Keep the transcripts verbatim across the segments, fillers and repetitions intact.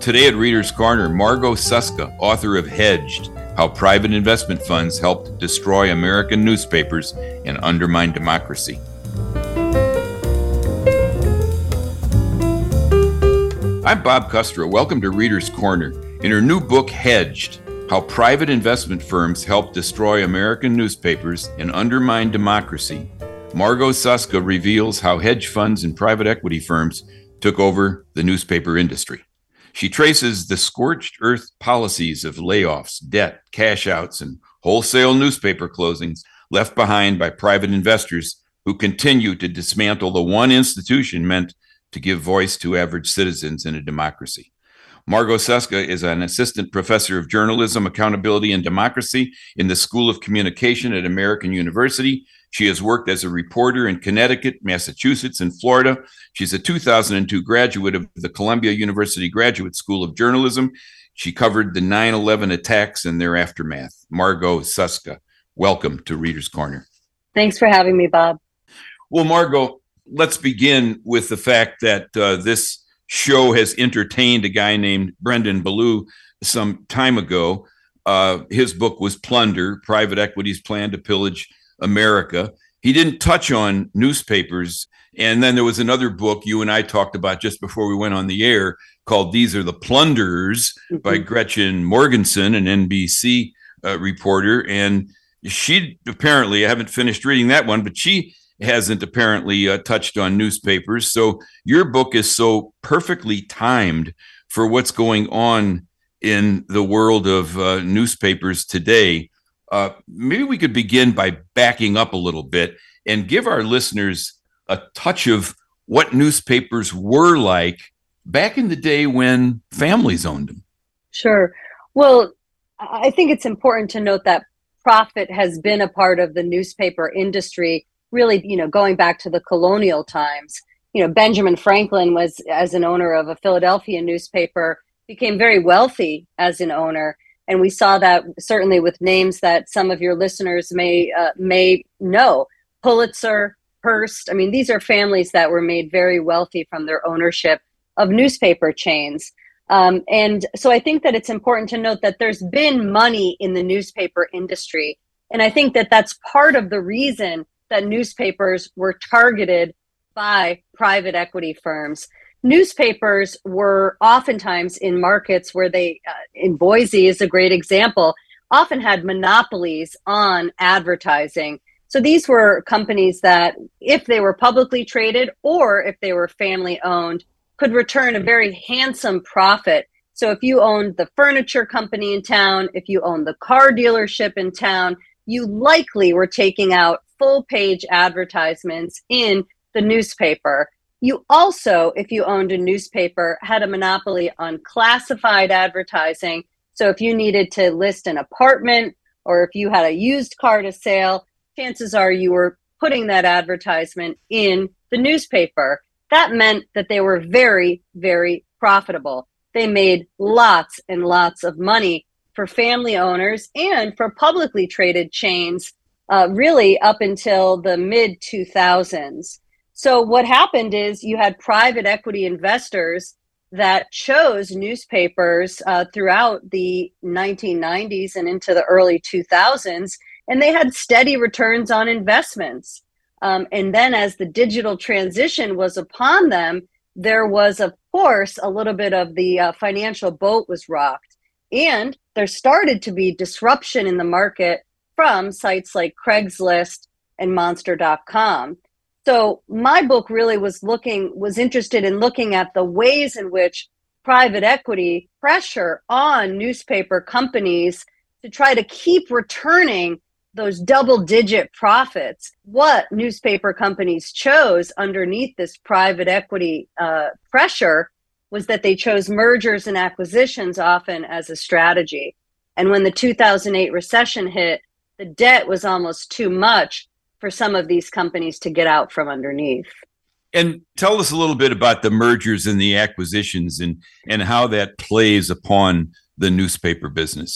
Today at Reader's Corner, Margot Suska, author of Hedged, How Private Investment Funds Helped Destroy American Newspapers and Undermine Democracy. I'm Bob Kustra. Welcome to Reader's Corner. In her new book, Hedged, How Private Investment Firms Helped Destroy American Newspapers and Undermine Democracy, Margot Suska reveals how hedge funds and private equity firms took over the newspaper industry. She traces the scorched earth policies of layoffs, debt, cash outs, and wholesale newspaper closings left behind by private investors who continue to dismantle the one institution meant to give voice to average citizens in a democracy. Margot Suska is an assistant professor of journalism, accountability, and democracy in the School of Communication at American University. She has worked as a reporter in Connecticut, Massachusetts, and Florida. She's a two thousand two graduate of the Columbia University Graduate School of Journalism. She covered the nine eleven attacks and their aftermath. Margot Suska, welcome to Reader's Corner. Thanks for having me, Bob. Well, Margot, let's begin with the fact that uh, this show has entertained a guy named Brendan Ballou some time ago. Uh, his book was Plunder, Private Equity's Plan to Pillage America. He didn't touch on newspapers. And then there was another book you and I talked about just before we went on the air called These Are the Plunderers mm-hmm. by Gretchen Morgenson, an N B C uh, reporter. And she apparently, I haven't finished reading that one, but she hasn't apparently uh, touched on newspapers. So your book is so perfectly timed for what's going on in the world of uh, newspapers today. Uh, maybe we could begin by backing up a little bit and give our listeners a touch of what newspapers were like back in the day when families owned them. Sure. Well, I think it's important to note that profit has been a part of the newspaper industry, really, you know, going back to the colonial times. You know, Benjamin Franklin was, as an owner of a Philadelphia newspaper, became very wealthy as an owner. And we saw that certainly with names that some of your listeners may uh, may know. Pulitzer, Hearst. I mean, these are families that were made very wealthy from their ownership of newspaper chains. Um, and so I think that it's important to note that there's been money in the newspaper industry. And I think that that's part of the reason that newspapers were targeted by private equity firms. Newspapers were oftentimes in markets where they, uh, in Boise is a great example, often had monopolies on advertising. So these were companies that, if they were publicly traded or if they were family owned, could return a very handsome profit. So if you owned the furniture company in town, if you owned the car dealership in town, you likely were taking out full page advertisements in the newspaper. You also, if you owned a newspaper, had a monopoly on classified advertising. So if you needed to list an apartment or if you had a used car to sale, chances are you were putting that advertisement in the newspaper. That meant that they were very, very profitable. They made lots and lots of money for family owners and for publicly traded chains, uh, really up until the mid two thousands. So what happened is you had private equity investors that chose newspapers uh, throughout the nineteen nineties and into the early two thousands, and they had steady returns on investments. Um, and then as the digital transition was upon them, there was, of course, a little bit of the uh, financial boat was rocked. And there started to be disruption in the market from sites like Craigslist and Monster dot com. So my book really was looking, was interested in looking at the ways in which private equity pressure on newspaper companies to try to keep returning those double-digit profits. What newspaper companies chose underneath this private equity uh, pressure was that they chose mergers and acquisitions often as a strategy. And when the two thousand eight recession hit, the debt was almost too much for some of these companies to get out from underneath. And tell us a little bit about the mergers and the acquisitions and, and how that plays upon the newspaper business.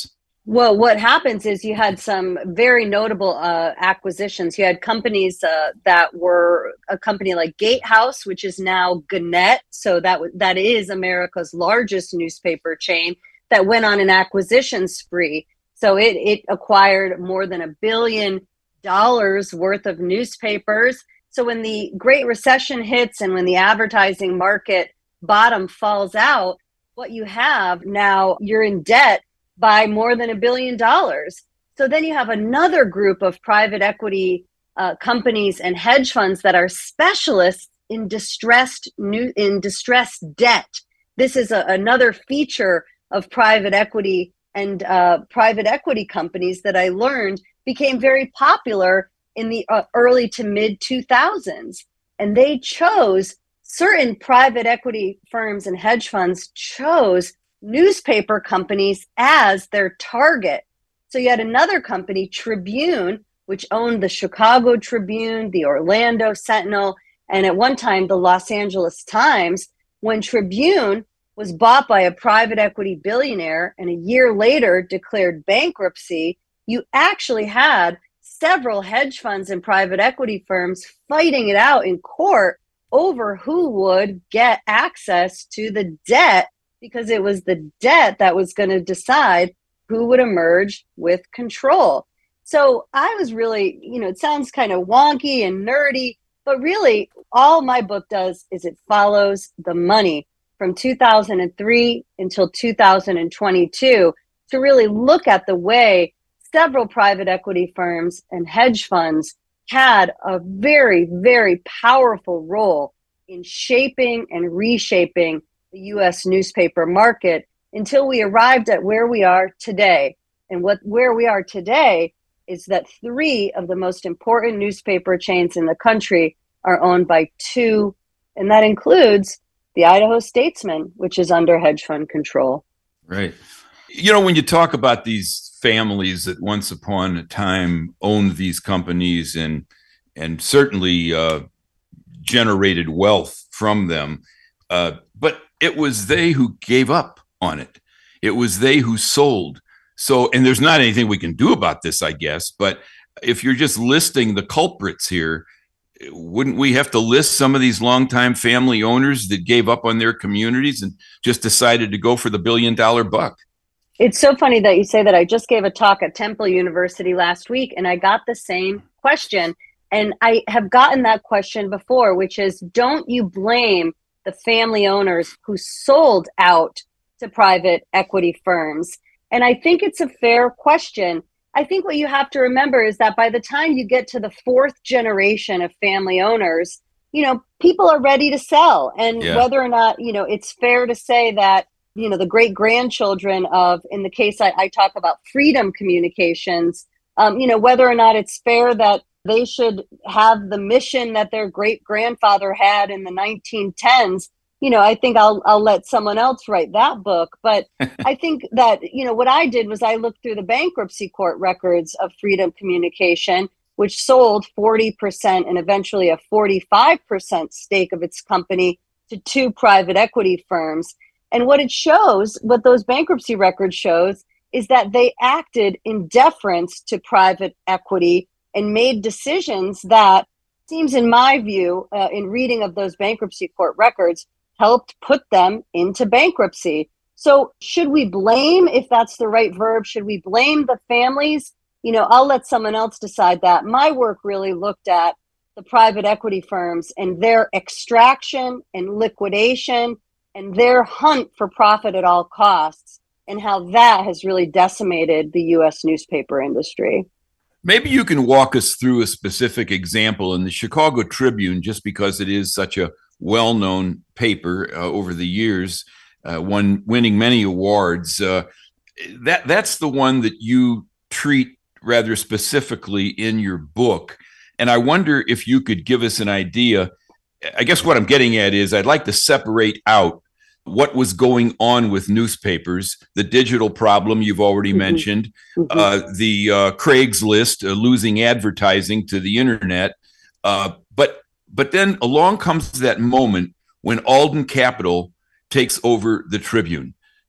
Well, what happens is you had some very notable uh, acquisitions. You had companies uh, that were a company like Gatehouse, which is now Gannett. So that w- that is America's largest newspaper chain that went on an acquisition spree. So it it acquired more than a billion dollars worth of newspapers. So when the Great Recession hits and when the advertising market bottom falls out, what you have now, you're in debt by more than a billion dollars. So then you have another group of private equity uh, companies and hedge funds that are specialists in distressed new in distressed debt. This is a, another feature of private equity and uh, private equity companies that I learned became very popular in the uh, early to mid two thousands. And they chose, certain private equity firms and hedge funds chose newspaper companies as their target. So you had another company, Tribune, which owned the Chicago Tribune, the Orlando Sentinel, and at one time the Los Angeles Times. When Tribune was bought by a private equity billionaire and a year later declared bankruptcy, you actually had several hedge funds and private equity firms fighting it out in court over who would get access to the debt, because it was the debt that was going to decide who would emerge with control. So I was really, you know, it sounds kind of wonky and nerdy, but really all my book does is it follows the money from two thousand three until two thousand twenty-two to really look at the way several private equity firms and hedge funds had a very, very powerful role in shaping and reshaping the U S newspaper market until we arrived at where we are today. And what where we are today is that three of the most important newspaper chains in the country are owned by two, and that includes the Idaho Statesman, which is under hedge fund control. Right. You know, when you talk about these families that once upon a time owned these companies and and certainly uh, generated wealth from them, uh, but it was they who gave up on it. It was they who sold. So, and there's not anything we can do about this, I guess, but if you're just listing the culprits here, wouldn't we have to list some of these longtime family owners that gave up on their communities and just decided to go for the billion dollar buck? It's so funny that you say that. I just gave a talk at Temple University last week and I got the same question. And I have gotten that question before, which is, don't you blame the family owners who sold out to private equity firms? And I think it's a fair question. I think what you have to remember is that by the time you get to the fourth generation of family owners, you know, people are ready to sell. And yeah. whether or not, you know, it's fair to say that, you know, the great grandchildren of, in the case I, I talk about Freedom Communications, um, you know, whether or not it's fair that they should have the mission that their great grandfather had in the nineteen tens. You know, I think I'll I'll let someone else write that book. But I think that, you know, what I did was I looked through the bankruptcy court records of Freedom Communication, which sold forty percent and eventually a forty-five percent stake of its company to two private equity firms. And what it shows, what those bankruptcy records shows, is that they acted in deference to private equity and made decisions that seems, in my view, uh, in reading of those bankruptcy court records, helped put them into bankruptcy. So should we blame, if that's the right verb, should we blame the families? You know, I'll let someone else decide that. My work really looked at the private equity firms and their extraction and liquidation and their hunt for profit at all costs, and how that has really decimated the U S newspaper industry. Maybe you can walk us through a specific example in the Chicago Tribune, just because it is such a well-known paper uh, over the years, uh, one winning many awards. Uh, that that's the one that you treat rather specifically in your book. And I wonder if you could give us an idea. I guess what I'm getting at is I'd like to separate out what was going on with newspapers, the digital problem you've already mm-hmm. mentioned, mm-hmm. uh, the uh, Craigslist, uh, losing advertising to the internet. Uh, but but then along comes that moment when Alden Capital takes over the Tribune.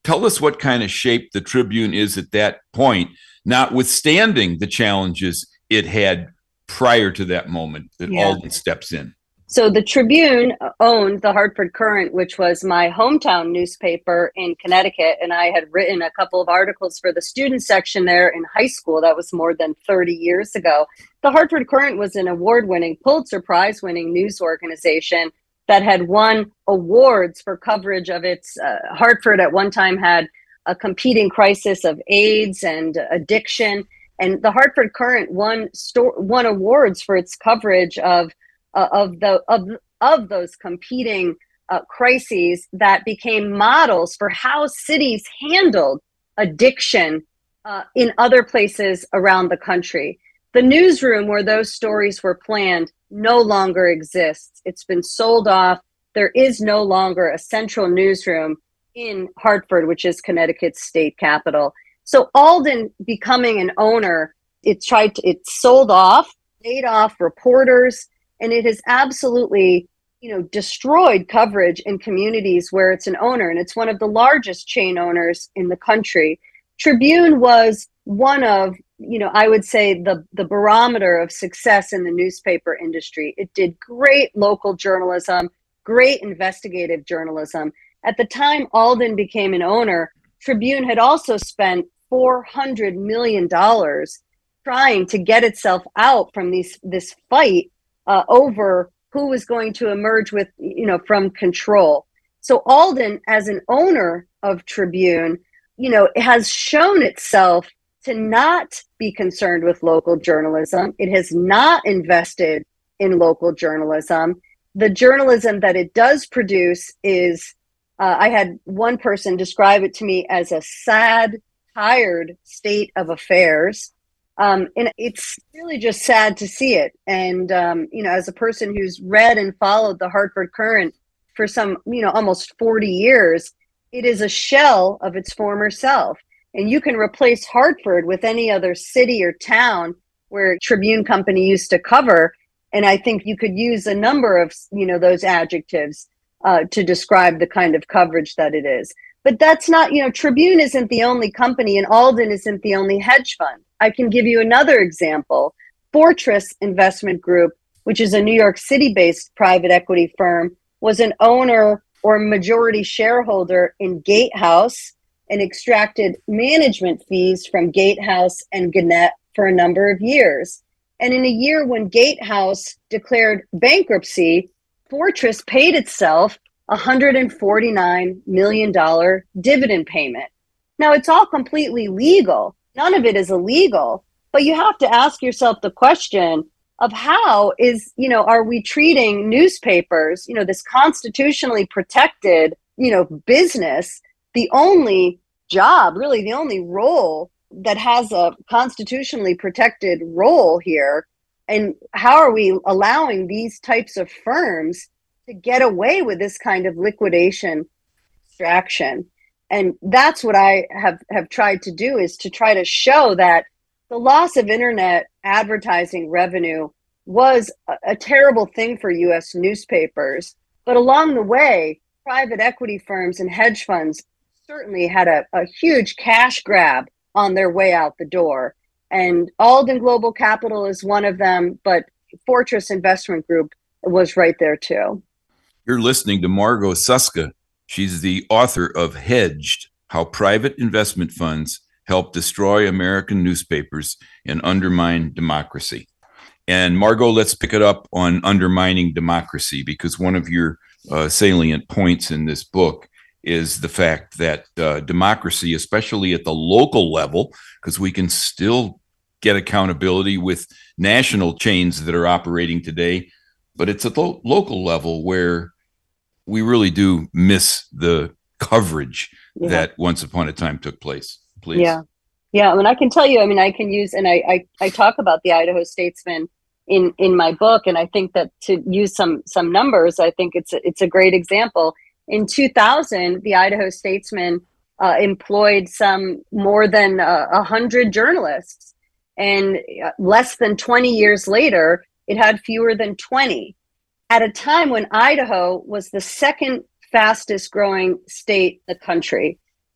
Tell us what kind of shape the Tribune is at that point, notwithstanding the challenges it had prior to that moment that yeah. Alden steps in. So the Tribune owned the Hartford Courant, which was my hometown newspaper in Connecticut. And I had written a couple of articles for the student section there in high school. That was more than thirty years ago. The Hartford Courant was an award-winning, Pulitzer Prize-winning news organization that had won awards for coverage of its, uh, Hartford at one time had a competing crisis of AIDS and addiction. And the Hartford Courant won, sto- won awards for its coverage of Uh, of the of of those competing uh, crises that became models for how cities handled addiction uh, in other places around the country. The newsroom where those stories were planned no longer exists. It's been sold off. There is no longer a central newsroom in Hartford, which is Connecticut's state capital. So Alden becoming an owner, it tried to, it sold off, laid off reporters. And it has absolutely, you know, destroyed coverage in communities where it's an owner. And it's one of the largest chain owners in the country. Tribune was one of, you know, I would say the, the barometer of success in the newspaper industry. It did great local journalism, great investigative journalism. At the time Alden became an owner, Tribune had also spent four hundred million dollars trying to get itself out from these, this fight Uh, over who was going to emerge with, you know, from control. So Alden, as an owner of Tribune, you know, has shown itself to not be concerned with local journalism. It has not invested in local journalism. The journalism that it does produce is, uh, I had one person describe it to me as a sad, tired state of affairs. Um, and it's really just sad to see it. And, um, you know, as a person who's read and followed the Hartford Courant for some, you know, almost forty years, it is a shell of its former self. And you can replace Hartford with any other city or town where Tribune Company used to cover. And I think you could use a number of, you know, those adjectives uh, to describe the kind of coverage that it is. But that's not, you know, Tribune isn't the only company and Alden isn't the only hedge fund. I can give you another example. Fortress Investment Group, which is a New York City-based private equity firm, was an owner or majority shareholder in Gatehouse and extracted management fees from Gatehouse and Gannett for a number of years. And in a year when Gatehouse declared bankruptcy, Fortress paid itself a one hundred forty-nine million dollars dividend payment. Now, it's all completely legal. None of it is illegal, but you have to ask yourself the question of how is, you know, are we treating newspapers, you know, this constitutionally protected, you know, business, the only job, really the only role that has a constitutionally protected role here. And how are we allowing these types of firms to get away with this kind of liquidation extraction? And that's what I have, have tried to do, is to try to show that the loss of internet advertising revenue was a, a terrible thing for U S newspapers. But along the way, private equity firms and hedge funds certainly had a, a huge cash grab on their way out the door. And Alden Global Capital is one of them, but Fortress Investment Group was right there too. You're listening to Margot Suska. She's the author of Hedged: How Private Investment Funds Help Destroy American Newspapers and Undermine Democracy. And Margot, let's pick it up on undermining democracy, because one of your uh, salient points in this book is the fact that uh, democracy, especially at the local level, because we can still get accountability with national chains that are operating today, but it's at the local level where we really do miss the coverage yeah. that once upon a time took place. Please. Yeah. Yeah. I mean, I can tell you, I mean, I can use, and I, I, I talk about the Idaho Statesman in, in my book. And I think that to use some, some numbers, I think it's, a, it's a great example. In two thousand, the Idaho Statesman uh, employed some more than a uh, hundred journalists, and less than twenty years later, it had fewer than twenty. At a time when Idaho was the second fastest growing state in the country.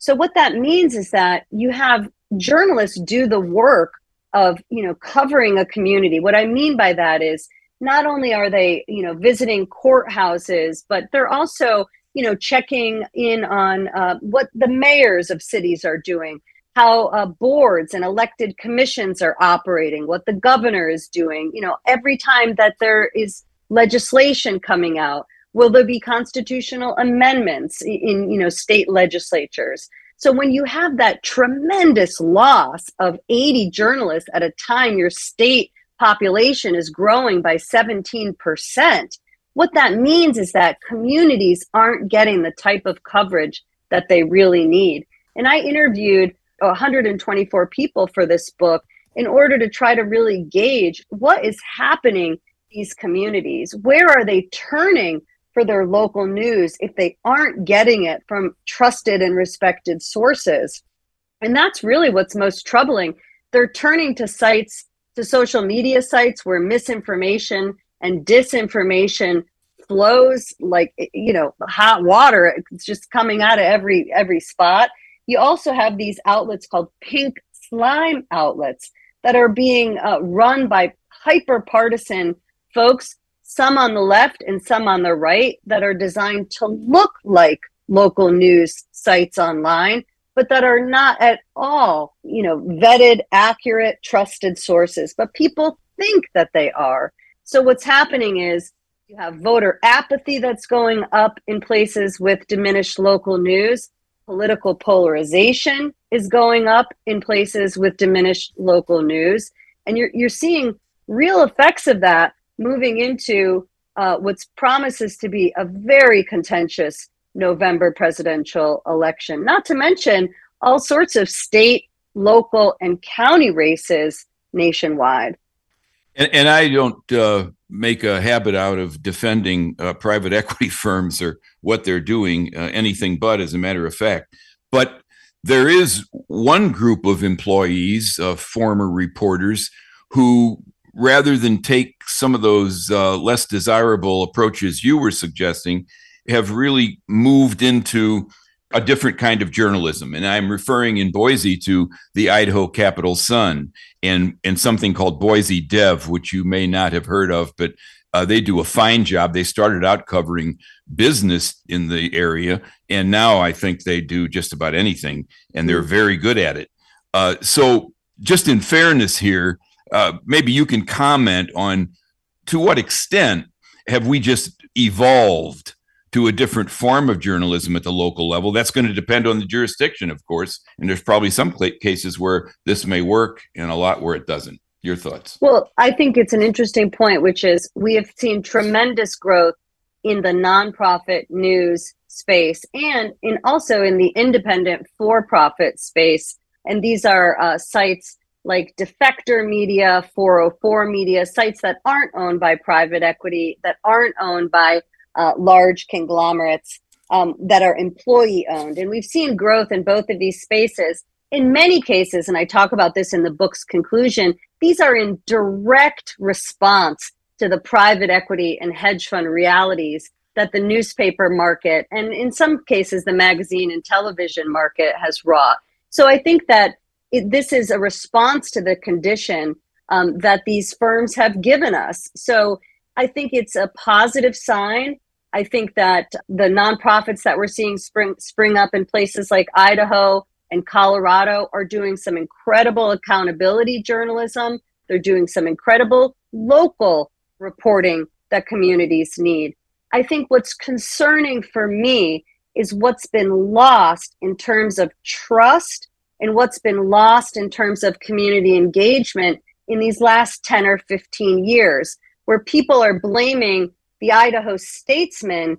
So what that means is that you have journalists do the work of, you know, covering a community. What I mean by that is not only are they, you know, visiting courthouses, but they're also, you know, checking in on uh, what the mayors of cities are doing, how uh, boards and elected commissions are operating, what the governor is doing. You know, every time that there is legislation coming out, will there be constitutional amendments in, in, you know, state legislatures? So when you have that tremendous loss of eighty journalists at a time your state population is growing by seventeen percent, what that means is that communities aren't getting the type of coverage that they really need. And I interviewed one hundred twenty-four people for this book in order to try to really gauge what is happening in these communities. Where are they turning for their local news if they aren't getting it from trusted and respected sources? And that's really what's most troubling. They're turning to sites, to social media sites where misinformation and disinformation flows like, you know, hot water. It's just coming out of every every spot. You also have these outlets called pink slime outlets that are being uh, run by hyper partisan folks, some on the left and some on the right, that are designed to look like local news sites online, but that are not at all, you know, vetted, accurate, trusted sources. But people think that they are. So what's happening is you have voter apathy that's going up in places with diminished local news. Political polarization is going up in places with diminished local news. And you're you're seeing real effects of that moving into uh, what's promises to be a very contentious November presidential election, not to mention all sorts of state, local, and county races nationwide. And, and I don't uh, make a habit out of defending uh, private equity firms or what they're doing, uh, anything but, as a matter of fact. But there is one group of employees, uh, former reporters, who, rather than take some of those uh, less desirable approaches you were suggesting, have really moved into a different kind of journalism. And I'm referring in Boise to the Idaho Capital Sun and, and something called Boise Dev, which you may not have heard of, but uh, they do a fine job. They started out covering business in the area, and now I think they do just about anything, and they're very good at it. Uh, so just in fairness here, uh, maybe you can comment on to what extent have we just evolved to a different form of journalism at the local level? That's going to depend on the jurisdiction, of course. And there's probably some cases where this may work and a lot where it doesn't. Your thoughts? Well, I think it's an interesting point, which is we have seen tremendous growth in the nonprofit news space and in also in the independent for-profit space. And these are uh, sites like Defector Media, four oh four Media, sites that aren't owned by private equity, that aren't owned by uh, large conglomerates, um, that are employee owned. And we've seen growth in both of these spaces. In many cases, and I talk about this in the book's conclusion, these are in direct response to the private equity and hedge fund realities that the newspaper market, and in some cases, the magazine and television market has wrought. So I think that it, this is a response to the condition um, that these firms have given us. So I think it's a positive sign. I think that the nonprofits that we're seeing spring spring up in places like Idaho and Colorado are doing some incredible accountability journalism. They're doing some incredible local reporting that communities need. I think what's concerning for me is what's been lost in terms of trust and what's been lost in terms of community engagement in these last ten or fifteen years, where people are blaming the Idaho Statesman,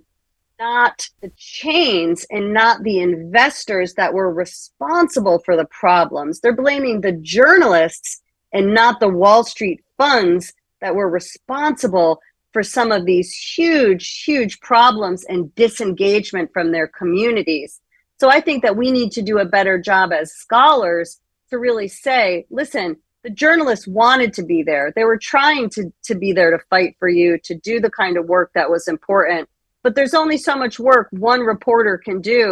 not the chains and not the investors that were responsible for the problems. They're blaming the journalists and not the Wall Street funds that were responsible for some of these huge, huge problems and disengagement from their communities. So I think that we need to do a better job as scholars to really say, listen, the journalists wanted to be there. They were trying to, to be there to fight for you, to do the kind of work that was important. But there's only so much work one reporter can do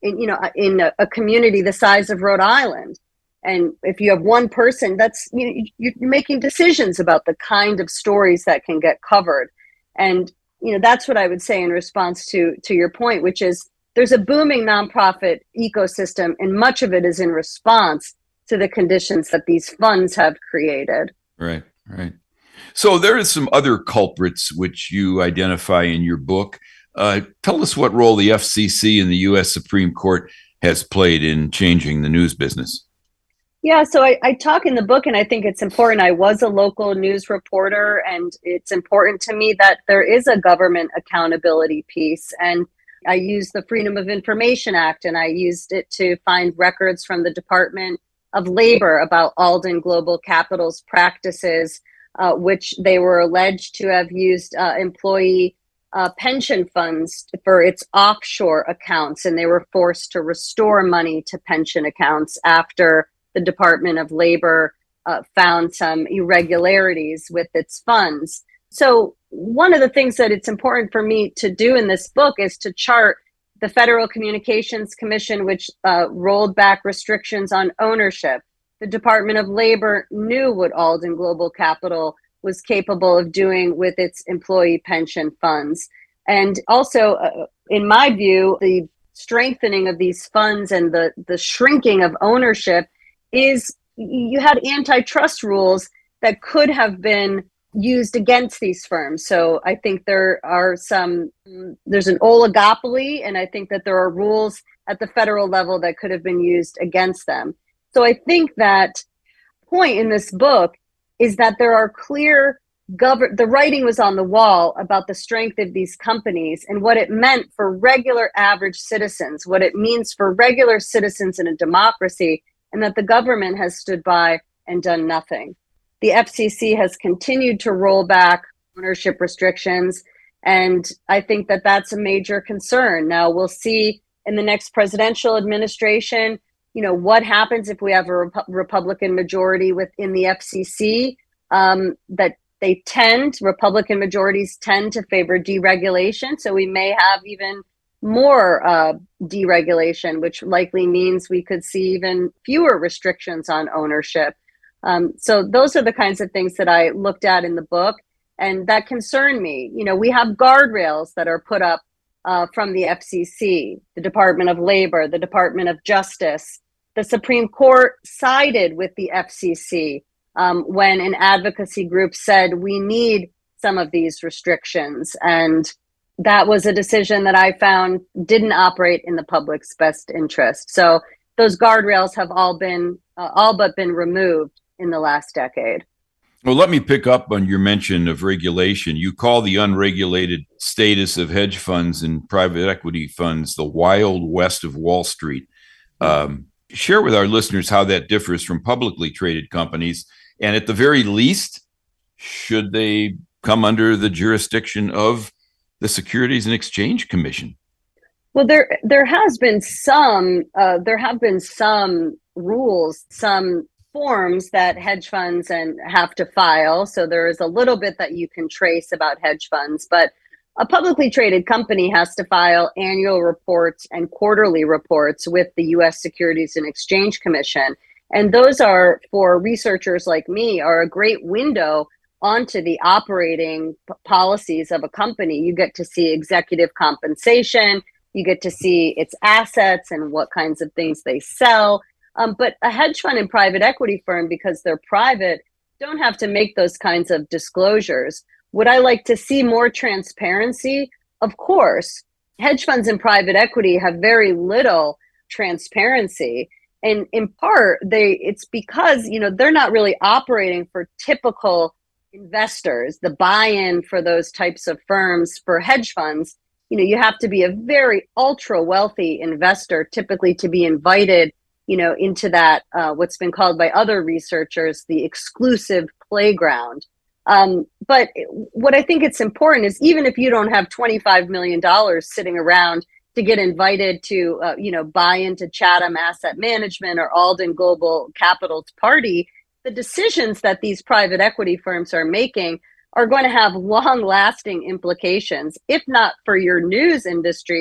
in, you know, in a, a community the size of Rhode Island. And if you have one person, that's, you know, you're making decisions about the kind of stories that can get covered. And, you know, that's what I would say in response to, to your point, which is there's a booming nonprofit ecosystem, and much of it is in response to the conditions that these funds have created. Right, right. So there are some other culprits which you identify in your book. Uh, tell us what role the F C C and the U S Supreme Court has played in changing the news business. Yeah, so I, I talk in the book, and I think it's important. I was a local news reporter, and it's important to me that there is a government accountability piece. And I used the Freedom of Information Act, and I used it to find records from the Department of Labor about Alden Global Capital's practices, uh, which they were alleged to have used uh, employee uh, pension funds for its offshore accounts, and they were forced to restore money to pension accounts after the Department of Labor uh, found some irregularities with its funds. So one of the things that it's important for me to do in this book is to chart the Federal Communications Commission, which uh, rolled back restrictions on ownership. The Department of Labor knew what Alden Global Capital was capable of doing with its employee pension funds. And also, uh, in my view, the strengthening of these funds and the, the shrinking of ownership is you had antitrust rules that could have been used against these firms. So I think there are some, there's an oligopoly, and I think that there are rules at the federal level that could have been used against them. So I think that point in this book is that there are clear govern, the writing was on the wall about the strength of these companies and what it meant for regular average citizens, what it means for regular citizens in a democracy, and that the government has stood by and done nothing. The F C C has continued to roll back ownership restrictions, and I think that that's a major concern. Now, we'll see in the next presidential administration, you know, what happens if we have a Rep- Republican majority within the F C C, um, that they tend, Republican majorities tend to favor deregulation. So we may have even more uh, deregulation, which likely means we could see even fewer restrictions on ownership. Um, so those are the kinds of things that I looked at in the book, and that concern me. You know, we have guardrails that are put up uh, from the F C C, the Department of Labor, the Department of Justice. The Supreme Court sided with the F C C um, when an advocacy group said we need some of these restrictions. And that was a decision that I found didn't operate in the public's best interest. So those guardrails have all been, uh, all but been removed in the last decade. Well, let me pick up on your mention of regulation. You call the unregulated status of hedge funds and private equity funds the Wild West of Wall Street. Um, share with our listeners how that differs from publicly traded companies. And at the very least, should they come under the jurisdiction of the Securities and Exchange Commission? Well, there there has been some, uh, there have been some rules, some forms that hedge funds and have to file. So there is a little bit that you can trace about hedge funds, but a publicly traded company has to file annual reports and quarterly reports with the U S Securities and Exchange Commission. And those are, for researchers like me, are a great window onto the operating p- policies of a company. You get to see executive compensation, you get to see its assets and what kinds of things they sell. Um, but a hedge fund and private equity firm, because they're private, don't have to make those kinds of disclosures. Would I like to see more transparency? Of course. Hedge funds and private equity have very little transparency. And in part, they it's because, you know, they're not really operating for typical investors. The buy-in for those types of firms for hedge funds, you know, you have to be a very ultra wealthy investor typically to be invited, you know, into that, uh, what's been called by other researchers, the exclusive playground. Um, but what I think it's important is even if you don't have twenty-five million dollars sitting around to get invited to, uh, you know, buy into Chatham Asset Management or Alden Global Capital's party, the decisions that these private equity firms are making are going to have long-lasting implications, if not for your news industry,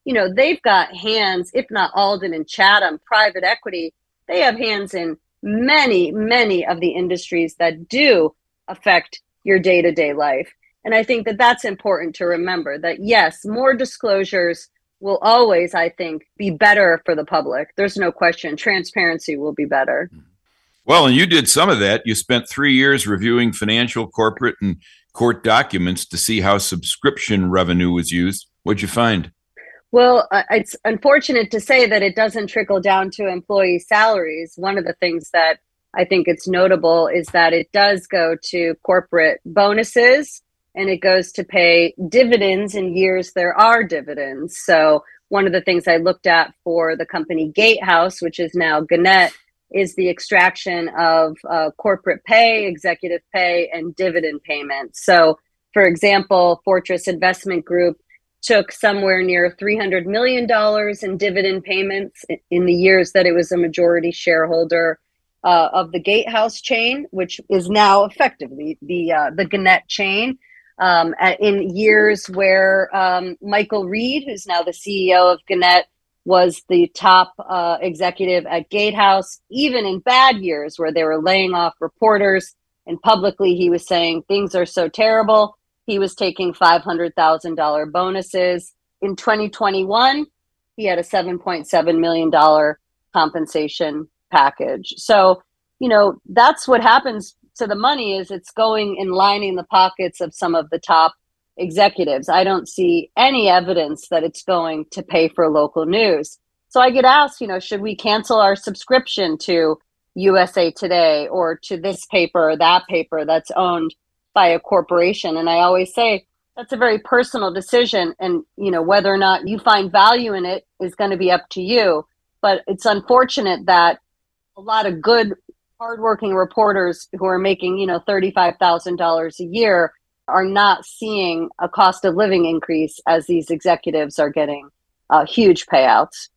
you know, they've got hands, if not Alden and Chatham, private equity, they have hands in many, many of the industries that do affect your day-to-day life. And I think that that's important to remember, that yes, more disclosures will always, I think, be better for the public. There's no question. Transparency will be better. Well, and you did some of that. You spent three years reviewing financial, corporate, and court documents to see how subscription revenue was used. What'd you find? Well, uh, it's unfortunate to say that it doesn't trickle down to employee salaries. One of the things that I think it's notable is that it does go to corporate bonuses, and it goes to pay dividends in years there are dividends. So one of the things I looked at for the company Gatehouse, which is now Gannett, is the extraction of uh, corporate pay, executive pay, and dividend payments. So, for example, Fortress Investment Group took somewhere near three hundred million dollars in dividend payments in the years that it was a majority shareholder uh, of the Gatehouse chain, which is now effectively the uh, the Gannett chain. Um, in years where um, Michael Reed, who's now the C E O of Gannett, was the top uh, executive at Gatehouse, even in bad years where they were laying off reporters, and publicly he was saying things are so terrible, he was taking five hundred thousand dollars bonuses. In twenty twenty-one, he had a seven point seven million dollars compensation package. So, you know, that's what happens to the money, is it's going and lining the pockets of some of the top executives. I don't see any evidence that it's going to pay for local news. So I get asked, you know, should we cancel our subscription to U S A Today or to this paper or that paper that's owned by a corporation? And I always say that's a very personal decision. And, you know, whether or not you find value in it is going to be up to you. But it's unfortunate that a lot of good, hardworking reporters who are making, you know, thirty-five thousand dollars a year are not seeing a cost of living increase as these executives are getting uh, huge payouts.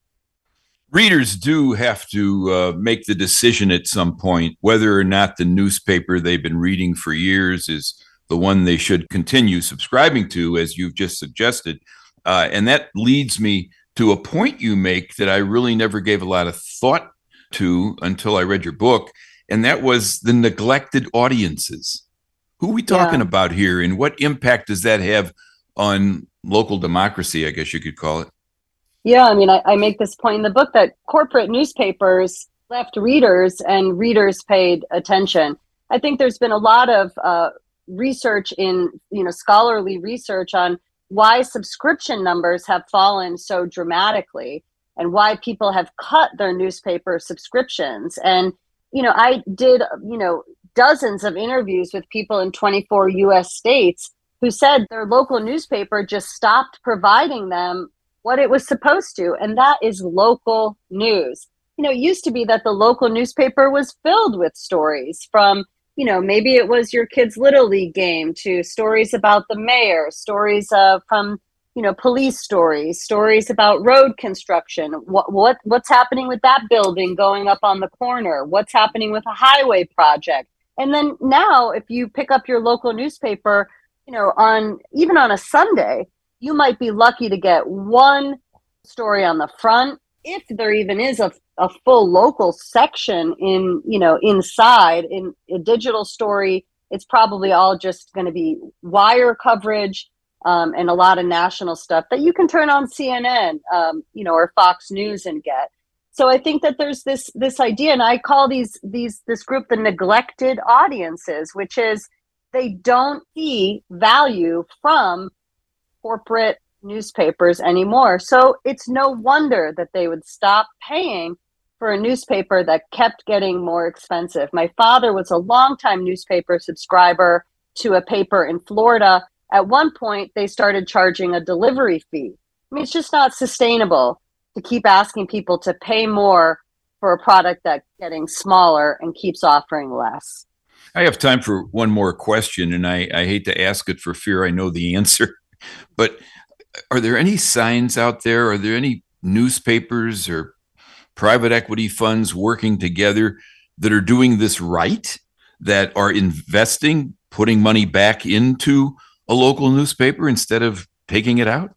Readers do have to uh, make the decision at some point whether or not the newspaper they've been reading for years is the one they should continue subscribing to, as you've just suggested. Uh, and that leads me to a point you make that I really never gave a lot of thought to until I read your book, and that was the neglected audiences. Who are we talking yeah. about here, and what impact does that have on local democracy, I guess you could call it? Yeah, I mean, I, I make this point in the book that corporate newspapers left readers and readers paid attention. I think there's been a lot of uh, research in, you know, scholarly research on why subscription numbers have fallen so dramatically and why people have cut their newspaper subscriptions. And, you know, I did, you know, dozens of interviews with people in twenty-four U S states who said their local newspaper just stopped providing them what it was supposed to. And that is local news. You know, it used to be that the local newspaper was filled with stories from, you know, maybe it was your kid's Little League game to stories about the mayor, stories uh, from, you know, police stories, stories about road construction, what, what what's happening with that building going up on the corner, what's happening with a highway project. And then now, if you pick up your local newspaper, you know, on even on a Sunday, you might be lucky to get one story on the front, if there even is a, a full local section in, you know, inside in a digital story. It's probably all just going to be wire coverage. Um, and a lot of national stuff that you can turn on C N N, um, you know, or Fox News and get. So I think that there's this this idea, and I call these these this group the neglected audiences, which is they don't see value from corporate newspapers anymore. So it's no wonder that they would stop paying for a newspaper that kept getting more expensive. My father was a longtime newspaper subscriber to a paper in Florida. At one point, they started charging a delivery fee. I mean, it's just not sustainable to keep asking people to pay more for a product that's getting smaller and keeps offering less. I have time for one more question, and I, I hate to ask it for fear I know the answer. But are there any signs out there? Are there any newspapers or private equity funds working together that are doing this right, that are investing, putting money back into a local newspaper instead of taking it out?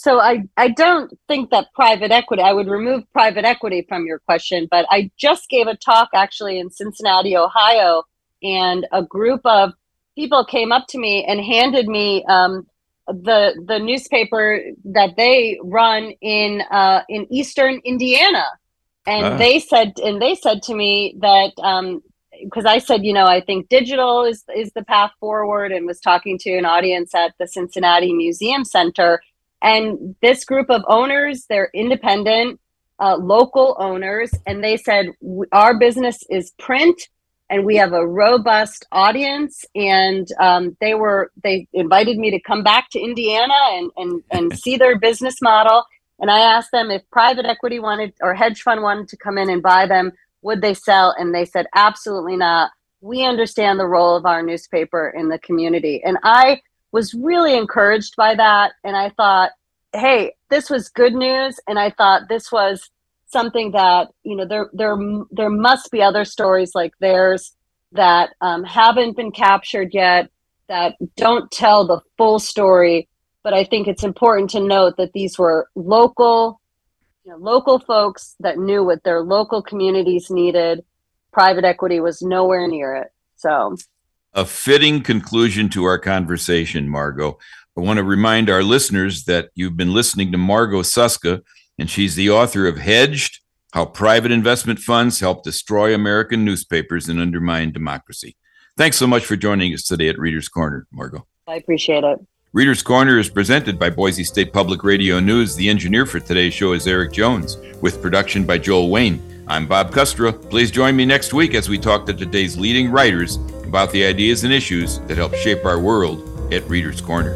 So I, I don't think that private equity, I would remove private equity from your question, but I just gave a talk actually in Cincinnati, Ohio, and a group of people came up to me and handed me um, the the newspaper that they run in uh, in Eastern Indiana, and ah. they said and they said to me that because um, I said, you know, I think digital is is the path forward, and was talking to an audience at the Cincinnati Museum Center, and this group of owners, they're independent, uh, local owners, and they said our business is print. And we have a robust audience, and um, they were they invited me to come back to Indiana and, and, and see their business model. And I asked them if private equity wanted or hedge fund wanted to come in and buy them, would they sell? And they said, absolutely not. We understand the role of our newspaper in the community. And I was really encouraged by that. And I thought, hey, this was good news. And I thought this was something that, you know, there there there must be other stories like theirs that um, haven't been captured yet, that don't tell the full story. But I think it's important to note that these were local, you know, local folks that knew what their local communities needed. Private equity was nowhere near it. So, a fitting conclusion to our conversation, Margot. I want to remind our listeners that you've been listening to Margot Suska, and she's the author of Hedged, How Private Investment Funds Help Destroy American Newspapers and Undermine Democracy. Thanks so much for joining us today at Reader's Corner, Margot. I appreciate it. Reader's Corner is presented by Boise State Public Radio News. The engineer for today's show is Eric Jones, with production by Joel Wayne. I'm Bob Kustra. Please join me next week as we talk to today's leading writers about the ideas and issues that help shape our world at Reader's Corner.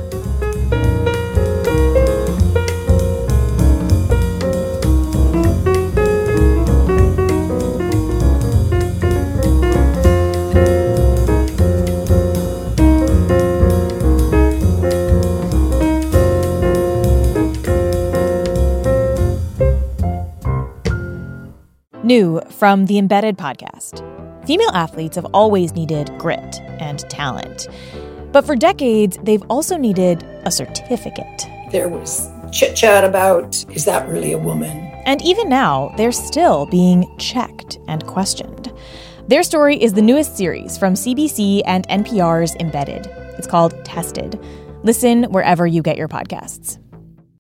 New from the Embedded podcast. Female athletes have always needed grit and talent. But for decades, they've also needed a certificate. There was chit-chat about, is that really a woman? And even now, they're still being checked and questioned. Their story is the newest series from C B C and N P R's Embedded. It's called Tested. Listen wherever you get your podcasts.